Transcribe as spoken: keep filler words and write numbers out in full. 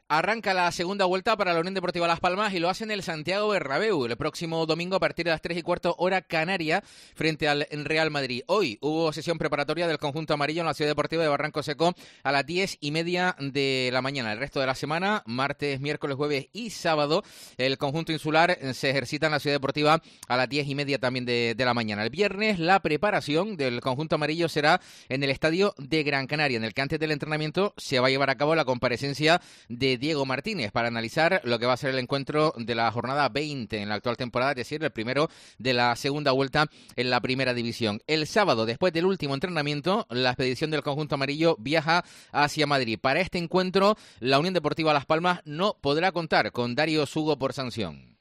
Arranca la segunda vuelta para la Unión Deportiva Las Palmas y lo hace en el Santiago Bernabéu el próximo domingo a partir de las tres y cuarto hora canaria frente al Real Madrid. Hoy hubo sesión preparatoria del conjunto amarillo en la Ciudad Deportiva de Barranco Seco a las diez y media de la mañana. El resto de la semana, martes, miércoles, jueves y sábado, el conjunto insular se ejercita en la Ciudad Deportiva a las diez y media también de, de la mañana. El viernes la preparación del conjunto amarillo será en el estadio de Gran Canaria, en el que antes del entrenamiento se va a llevar a cabo la comparecencia de Diego Martínez para analizar lo que va a ser el encuentro de la jornada veinte en la actual temporada, es decir, el primero de la segunda vuelta en la primera división. El sábado, después del último entrenamiento, la expedición del conjunto amarillo viaja hacia Madrid. Para este encuentro, la Unión Deportiva Las Palmas no podrá contar con Darío Sugo por sanción.